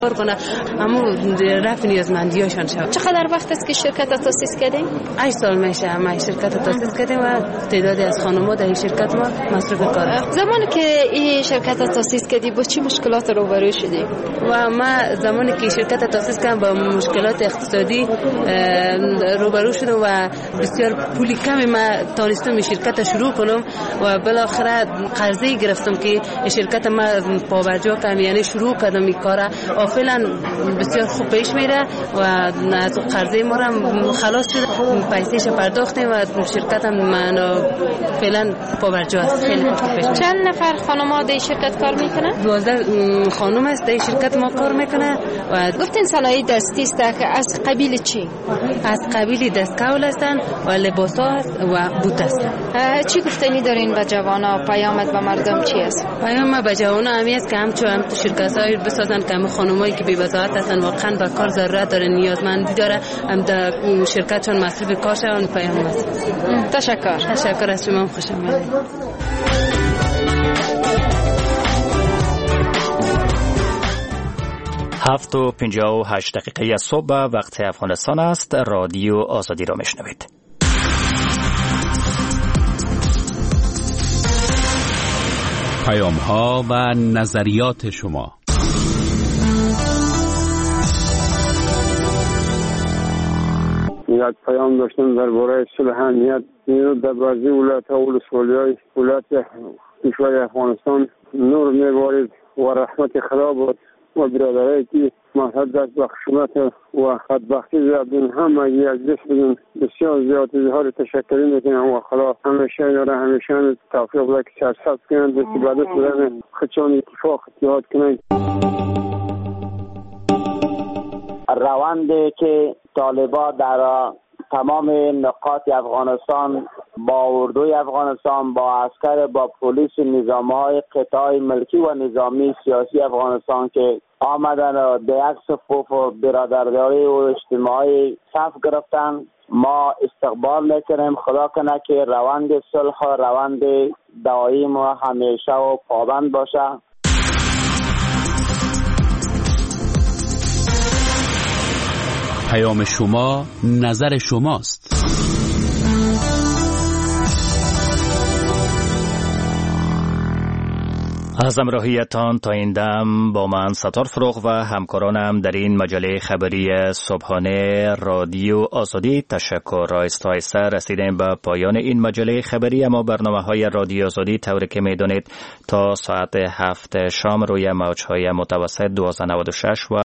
کار کنه اما رفع نیازمندیاشان شود. چقدر وقت است که شرکت تأسیس کردین؟ 8 سال میشه ما شرکت تأسیس کردیم و تعدادی از خانم‌ها در این شرکت ما مصرف کار. زمانی که این شرکت تأسیس کردی با چه مشکلات روبرو شدی؟ و ما زمانی که شرکت تأسیس کردم با مشکلات اقتصادی روبرو شدم و بسیار پولی کمی ما تونستم شرکت شروع کنم و بالاخره قرضه گرفتم که شرکت ما پابرجا کنم، یعنی شروع کردم این کارا و فعلا بسیار خوب پیش میره و از قرضه ما هم خلاص شده، پیسه‌اش پرداختیم و شرکت هم من فعلا پابرجا است. خیلی خوب پیش میره. چند نفر خانم‌ها در شرکت کار میکنن؟ 12 خانم است در شرکت ما کار میکنه و گفتین صنایع دستی است که از قبیل چی؟ از قبیل دستکول هستن و لباسا است و بوت است. چی گفتنی دارین به جوانا؟ پیامت به مردم چی است؟ پیام به جوانا همی است که هم شرکت‌های بسازن که هم خانمایی که بی‌وضاحت هستن واقعا به کار ضرورت داره، نیازمندی داره، هم در شرکتشون مصرف کار شون. پیام است. تشکر از شما. خوش آمدید. 7:58 صبح وقت افغانستان است. رادیو آزادی را میشنوید. پیام‌ها و نظریات شما. یک پیام داشتم درباره صلح امنیت در بعضی ولایت‌ها و ولسوالی‌های ولایت کشور افغانستان نور می‌بارید و رحمت خدا باد و برادرایی که مذهب دست به خشونت و بدبختی زیادین همه یک دست بدون بسیار زیاد اظهار تشکری میکنم و خدا همیشه اینا را همیشه توفیق بده که سرسبز کنند، دستی به دست بدن خودشان اتفاق اتحاد کنند. روندی که طالبان در تمام نقاط افغانستان با اردوی افغانستان، با عسکر، با پلیس، نظام‌های قطاع ملکی و نظامی سیاسی افغانستان که آمدن و در یک صفوف و برادرداری و اجتماعی صف گرفتن، ما استقبال میکنیم. خدا کنه که روند صلح و روند دائم و همیشه و پابند باشه. پیام شما نظر شماست. از همراهیتان تا این دم با من ستار فروغ و همکارانم در این مجله خبری صبحانه رادیو آزادی تشکر. آهسته رسیدیم به پایان این مجله خبری، اما برنامه‌های رادیو آزادی طوری که می‌دانید تا ساعت 7 شام روی موج‌های متوسط 1296 و